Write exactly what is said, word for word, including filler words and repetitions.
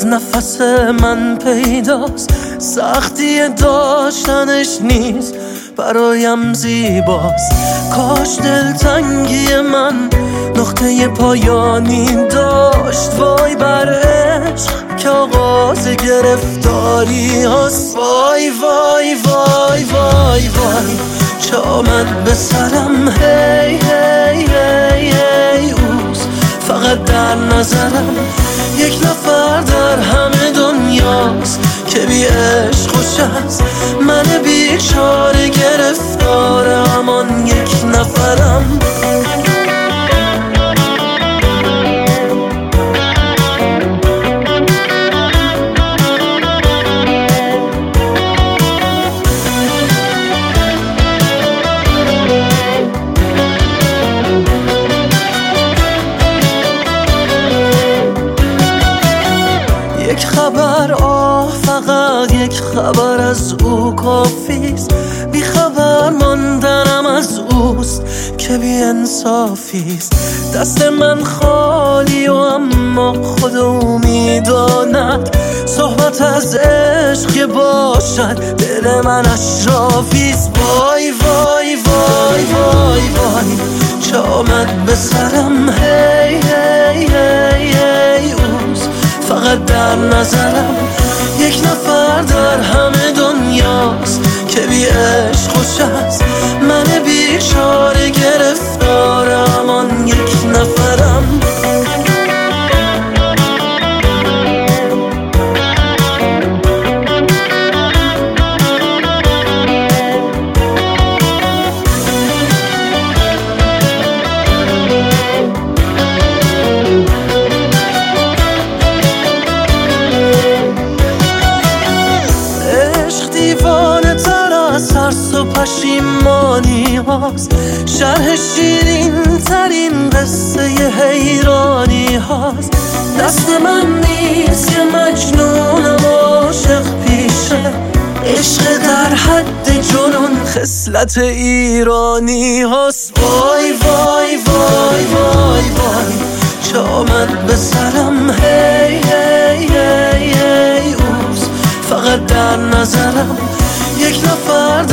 نفس من پیداست، سختی داشتنش نیست برایم زیباست. کاش دلتنگی من نقطه پایانی داشت، وای بر عشق که آغاز گرفتاری هست. وای وای وای وای وای چه آمد به سرم، هی هی هی هی اوست فقط در نظرم. یک نفر در همه دنیاست که بی عشق خوش است، من بیچاره گرفتار همان یک نفرم. یک خبر، آه فقط یک خبر از او کافیست. بی خبر ماندنم از اوست که بی انصافیست. دست من خالی و اما خود او میداند، صحبت از عشق که باشد دل من اشرافیست. وای وای وای وای وای چه آمد به سرم، هی هی هی هی اوست فقط در نظرم. یک نفر در همه دنیاست که بی عشق خوش است، من بیچاره گرفتار همان یک نفرم. ترس و پشیمانی هاست، شرح شیرین ترین قصه حیرانی هاست. دست من نیست که مجنونم عاشق پیشه، عشق در حد جنون خصلت ایرانی هاست. وای وای وای وای وای چه آمد به سرم، هی هی هی هی اوست فقط در نظرم. یک نفر